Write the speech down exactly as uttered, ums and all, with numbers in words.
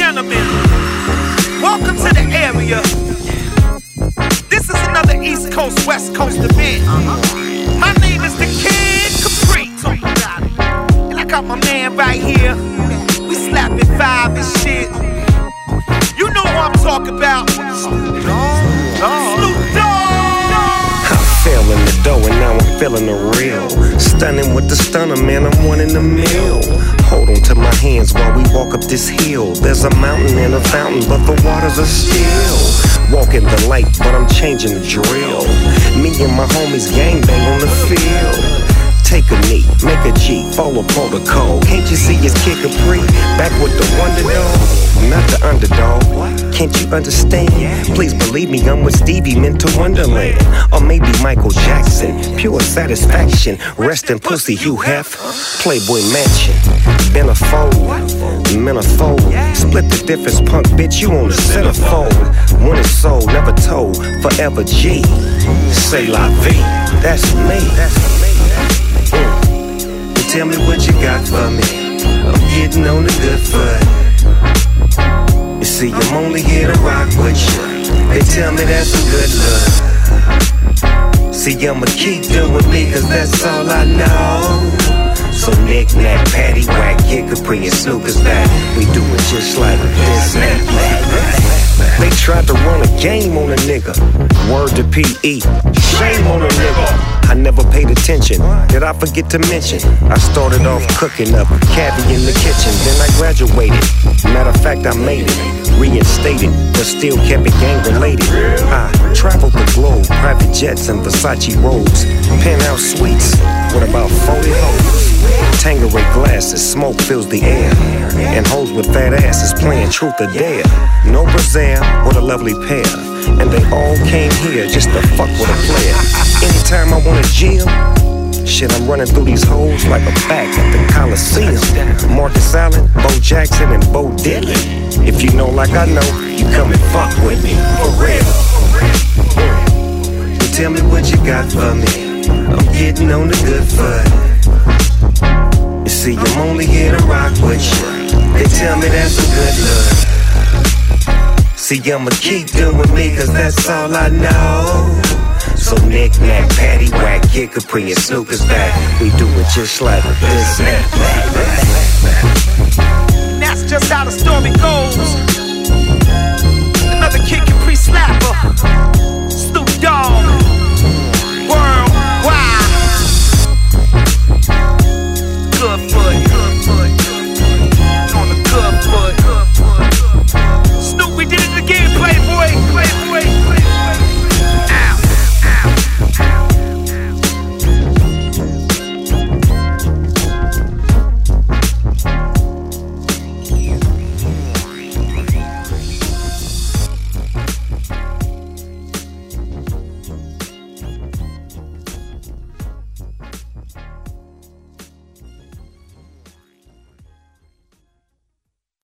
gentlemen, welcome to the area. This is another East Coast, West Coast event. My name is the Kid Capri, and I got my man right here. We slapping five and shit. You know what I'm talking about. Snoop Dogg. Snoop Dogg. I fell in the dough and now I'm feeling the real. Stunning with the stunner, man, I'm one in the mill. Hold on to my hands while we walk up this hill. There's a mountain and a fountain, but the waters are still. Walking the light, but I'm changing the drill. Me and my homies gangbang on the field. Take a knee, make a G, follow protocol. Can't you see it's Kid Capri, back with the wonder dog? Not the underdog, can't you understand? Please believe me, I'm with Stevie, Mental Wonderland. Or maybe Michael Jackson, pure satisfaction. Rest in pussy, Hugh Hef, Playboy Mansion. Been a fold, manifold. Split the difference, punk bitch, you on the centerfold. When it's sold, never told, forever G. Say la vie, that's me. Mm. Tell me what you got for me. I'm getting on the good foot. You see, I'm only here to rock with you. They tell me that's a good look. See, I'ma keep doing me, cause that's all I know. So knick-knack, paddywhack, Kid Capri and Snoop is back. We do it just like this and that. They tried to run a game on a nigga. Word to P E, shame on a nigga. I never paid attention, did I forget to mention? I started off cooking up cabbie in the kitchen, then I graduated. Matter of fact, I made it, reinstated, but still kept it gang related. I traveled the globe, private jets and Versace robes, penthouse suites with about forty hoes. Tangeray glasses, smoke fills the air, and hoes with fat asses playing truth or dare. No Brazil with a lovely pair, and they all came here just to fuck with a player. Anytime I want a gym, shit, I'm running through these hoes like a back at the Coliseum. Marcus Allen, Bo Jackson, and Bo Diddley. If you know like I know, you come and fuck with me, for real. You tell me what you got for me. I'm getting on the good foot. You see, I'm only here to rock with you. They tell me that's a good look. See, I'ma keep doing me, cause that's all I know. So knick-knack, paddywhack, Kid Capri and Snoop is back. We do it just like this and that. And that's just how the story goes.